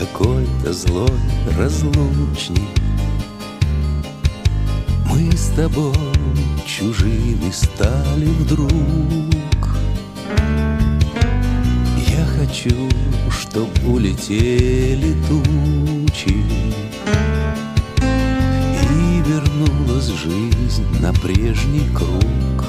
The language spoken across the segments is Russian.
какой-то злой разлучник. Мы с тобой чужими стали вдруг. Я хочу, чтоб улетели тучи и вернулась жизнь на прежний круг.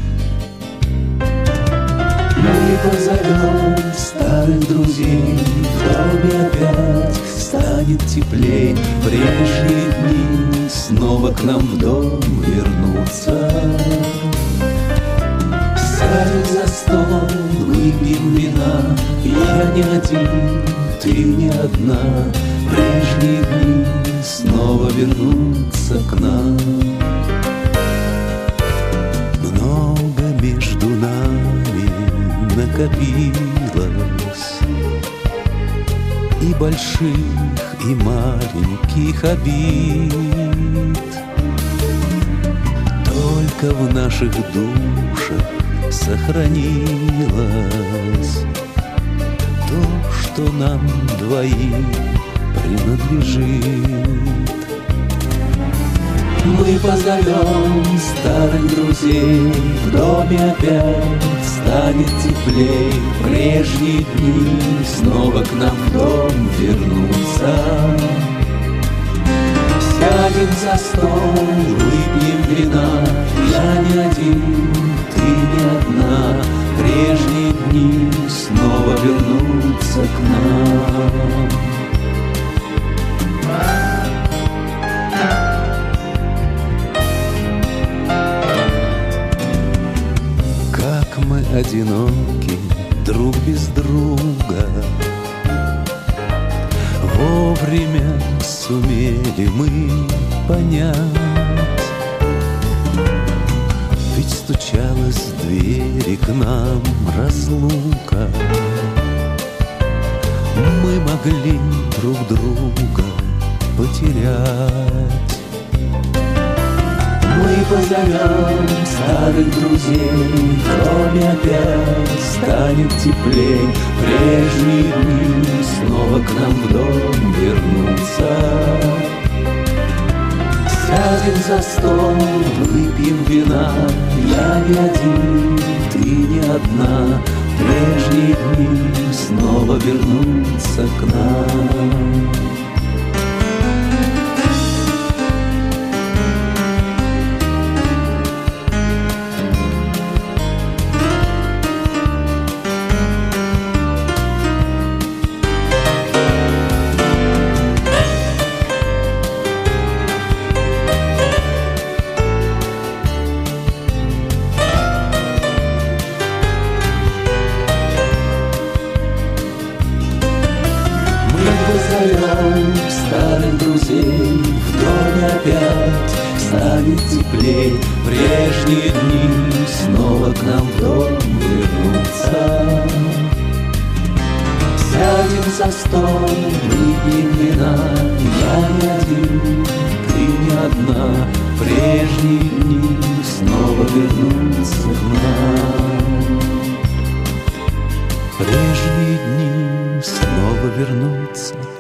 Мы позовем старых друзей, в доме опять станет теплей. Прежние дни снова к нам в дом вернутся. Сядем за стол, выпьем вина. Я не один, ты не одна. Прежние дни снова вернутся к нам. Много между нами накопилось и больших, и маленьких обид. Только в наших душах сохранилось то, что нам двоим принадлежит. Мы позовем старых друзей, в доме опять станет теплей. Прежние дни снова к нам в дом вернутся. Сядем за стол, выпьем вина. Я не один, ты не одна. Прежние дни снова вернутся к нам. Мы одиноки друг без друга. Вовремя сумели мы понять, ведь стучалась в двери к нам разлука. Мы могли друг друга потерять. Мы позовем старых друзей, в доме опять станет теплей. Прежние дни снова к нам в дом вернутся. Сядем за стол, выпьем вина. Я не один, ты не одна. Прежние дни снова вернутся к нам. Позовем старых друзей, в доме опять станет теплей. Прежние дни снова к нам в дом вернутся. Сядем за стол, выпьем вина. Я не один, ты не одна. Прежние дни снова вернутся к нам. Прежние дни снова вернутся